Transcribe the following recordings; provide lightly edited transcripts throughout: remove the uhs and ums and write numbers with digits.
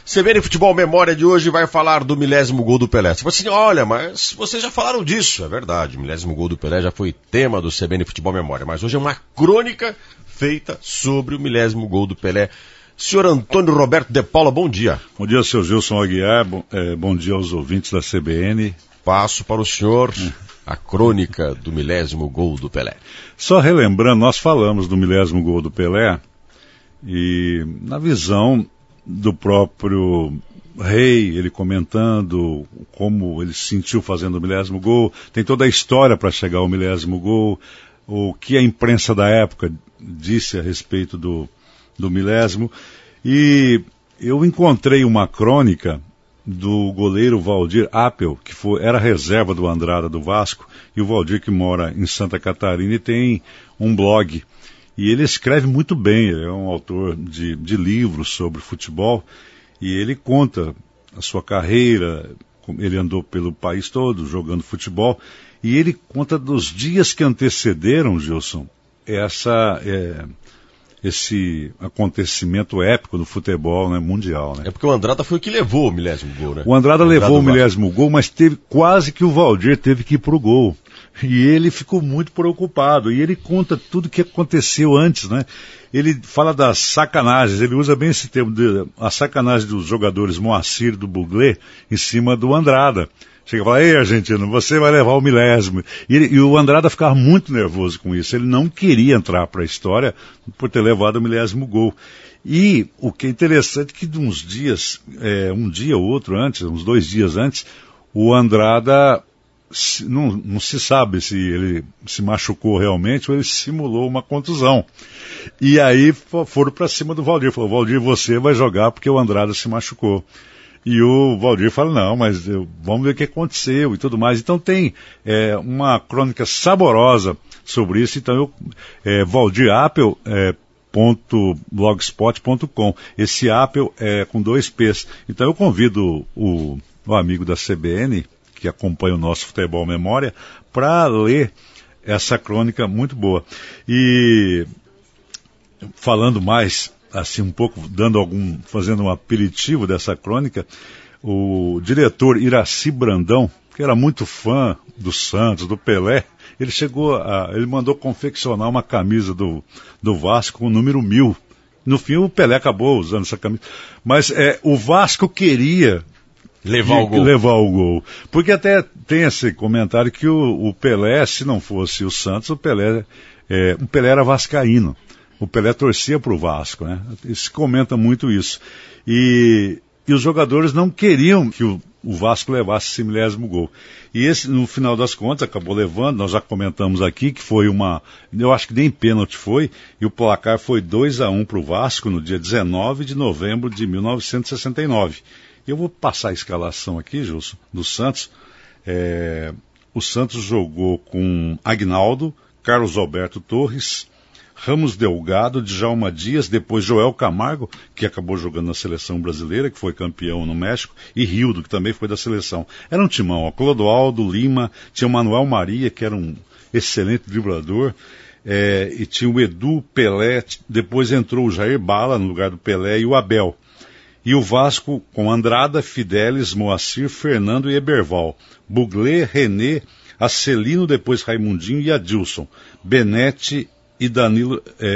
CBN Futebol Memória de hoje vai falar do milésimo gol do Pelé. Você fala assim, olha, mas vocês já falaram disso. É verdade, o milésimo gol do Pelé já foi tema do CBN Futebol Memória. Mas hoje é uma crônica feita sobre o milésimo gol do Pelé. Senhor Antônio Roberto de Paula, bom dia. Bom dia, seu Gilson Aguiar. Bom dia aos ouvintes da CBN. Passo para o senhor a crônica do milésimo gol do Pelé. Só relembrando, nós falamos do milésimo gol do Pelé e na visão do próprio Rei, ele comentando como ele se sentiu fazendo o milésimo gol, tem toda a história para chegar ao milésimo gol, o que a imprensa da época disse a respeito do milésimo, e eu encontrei uma crônica do goleiro Valdir Apel, que era reserva do Andrada do Vasco, e o Valdir, que mora em Santa Catarina, e tem um blog, e ele escreve muito bem, ele é um autor de livros sobre futebol, e ele conta a sua carreira, ele andou pelo país todo jogando futebol, e ele conta dos dias que antecederam, Gilson, esse acontecimento épico do futebol, né, mundial, né? É porque o Andrada foi o que levou o milésimo gol, né? O Andrada levou o milésimo gol, mas quase que o Valdir teve que ir pro gol. E ele ficou muito preocupado. E ele conta tudo o que aconteceu antes, né? Ele fala das sacanagens, ele usa bem esse termo, a sacanagem dos jogadores Moacir do Buglé em cima do Andrada. Chega e fala, ei, argentino, você vai levar o milésimo. E o Andrada ficava muito nervoso com isso. Ele não queria entrar para a história por ter levado o milésimo gol. E o que é interessante é que de uns dias, um dia ou outro antes, uns 2 dias antes, o Andrada, não se sabe se ele se machucou realmente ou ele simulou uma contusão. E aí foram para cima do Valdir. Falou, Valdir, você vai jogar porque o Andrada se machucou. E o Valdir fala, não, mas vamos ver o que aconteceu e tudo mais. Então tem uma crônica saborosa sobre isso. Então valdirapel.blogspot.com. Esse Apel é com 2 P's. Então eu convido o amigo da CBN, que acompanha o nosso Futebol Memória, para ler essa crônica muito boa. E falando mais, assim, um pouco, fazendo um aperitivo dessa crônica, o diretor Iraci Brandão, que era muito fã do Santos, do Pelé, ele mandou confeccionar uma camisa do Vasco com o número 1000. No fim, o Pelé acabou usando essa camisa. Mas o Vasco queria levar o gol. Porque até tem esse comentário que o Pelé, se não fosse o Santos, o Pelé era vascaíno. O Pelé torcia para o Vasco, né? Se comenta muito isso. E os jogadores não queriam que o Vasco levasse esse milésimo gol. E esse, no final das contas, acabou levando, nós já comentamos aqui, que foi eu acho que nem pênalti foi, e o placar foi 2-1 para o Vasco no dia 19 de novembro de 1969. Eu vou passar a escalação aqui, Gilson, do Santos. O Santos jogou com Agnaldo, Carlos Alberto Torres, Ramos Delgado, Djalma Dias, depois Joel Camargo, que acabou jogando na seleção brasileira, que foi campeão no México, e Rildo, que também foi da seleção. Era um timão, Clodoaldo, Lima, tinha o Manuel Maria, que era um excelente driblador, e tinha o Edu, Pelé, depois entrou o Jair Bala no lugar do Pelé e o Abel. E o Vasco com Andrada, Fidelis, Moacir, Fernando e Eberval. Buglé, René, Acelino, depois Raimundinho e Adilson. Benetti e Danilo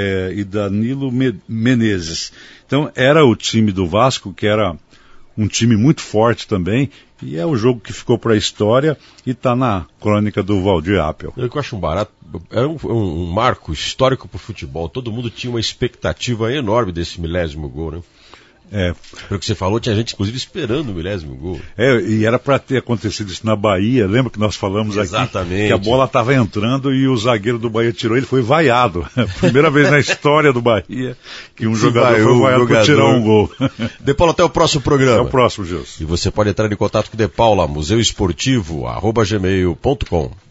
Menezes. Então era o time do Vasco, que era um time muito forte também, e é o jogo que ficou para a história e está na crônica do Valdir Apel. Eu acho um barato, era um marco histórico para o futebol, todo mundo tinha uma expectativa enorme desse milésimo gol, né? Pelo que você falou, tinha gente inclusive esperando o milésimo gol. E era para ter acontecido isso na Bahia. Lembra que nós falamos Exatamente. Aqui que a bola estava entrando e o zagueiro do Bahia tirou, ele foi vaiado. Primeira vez na história do Bahia que um jogador foi vaiado por tirar um gol. De Paula, até o próximo programa. Até o próximo, Gilson. E você pode entrar em contato com o De Paula, museuesportivo@gmail.com.